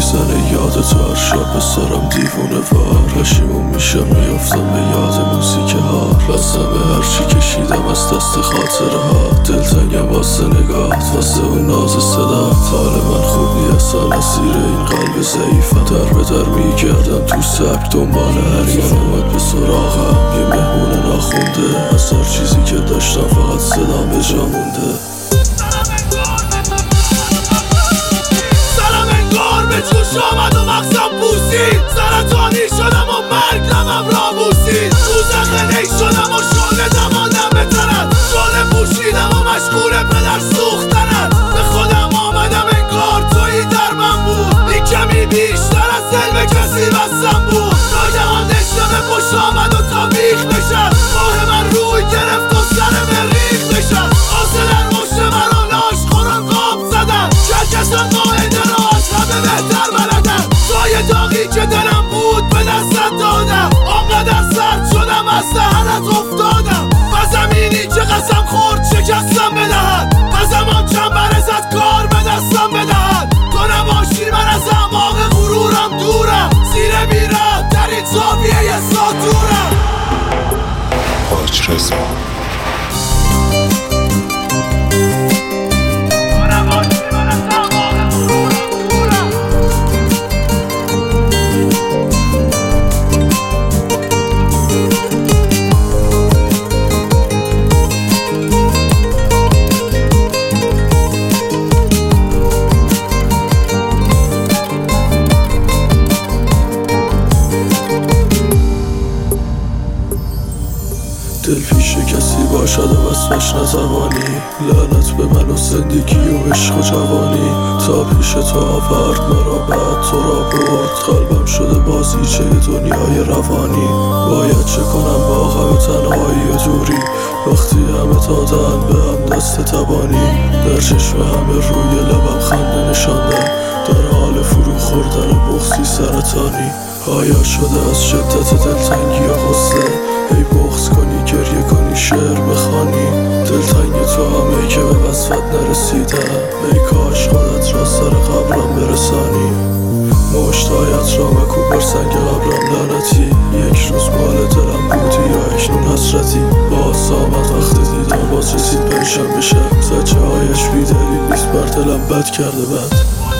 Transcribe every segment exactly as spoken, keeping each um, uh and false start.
میزنه یاد تو هر شب بسارم دیوونه وار پشیمون میشم میافتم به یاد موسیقی ها رسمه هرچی کشیدم از دست خاطره ها دلتنگم واسه نگاهت واسه اون ناز صدا حال من خوبی اصلا اسیر این قلب ضعیفم در به در میگردم تو سبک دنبال حریفم اومد به سراغم یه مهمون ناخونده از هر چیزی که داشتم فقط صدام به جا مونده به جوش آمد و مغزم بوسید سرطانی شدم و مرگ لبم را بوسید روزخنهی شدم و شعله دماندم به طرف شعله پوشیدم و مشغول پدر سوختنم به خودم آمدم انگار تویی در من بود این کمی بیشتر از علم کسی بستم بود ناگهان نشته به پشت آمد و تا بیخ نشد ماه من روی گرفت و سر به ریخ نشد آسه در مشت من و لاش خوران قاب زدن کرکسان قاعده را از همه بهتر بلدم سایه داغی که دلم بود به دستت دادم آنقدر سرد شدم از دهنت افتادم و زمینی که قسم خورد شکستم بدهد و زمان چنبر زد کار به دستم بدهد تو نباشی من از اعماق غرورم دورم زیر میرم در این زاویه ساتورم حاج رضا دل پیش کسی باشد و وصفش نتوانی لعنت به من و زندگی و عشق و جوانی تا پیش تو آورد مرا بعد تو را برد قلبم شده بازیچه دنیای روانی باید چه کنم با غم تنهایی و دوری وقتی همه دادن به هم دست تبانی در چشم همه روی لبم خنده نشاندن در حال فرو خوردن بغضی سرطانی آیا شده از شدت دلتنگی و غصه ای بغض کنی گریه کنی شعر بخوانی دلتنگ تو همه که به وصفت نرسیدم ای کاش خودت را سر قبرم برسانی مشتایت را مکوب بر سنگ قبرم لعنتی یک روز مال دلم بودی یا اکنون حسرتی باز آمد وقتی دیدم باز رسید پریشم بشه زجه هایش بی دلیل نیست بر دلم بد کرده بد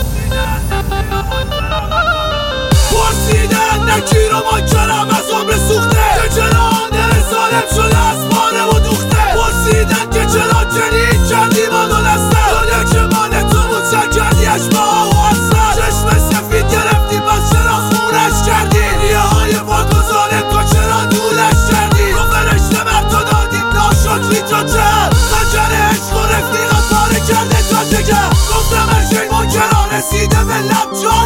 پرسیدن نکیر و منکرم از عمر سوخته که چرا دل ظالم شده از مانه و دوخته پرسیدن که چرا چنین کردی با دو دستم دنیا که مال تو بود سر کردیش با و هستم چشم سفید گرفتی پس چرا خونش کردی ریه های پاک و ظالم تو چرا دولش کردی رو فرشته بر تو دادیم ناشکری تا چند خنجر عشق و رفیقت پاره کرده تا دگر گفتم هر شی منکران رسیده به لب جا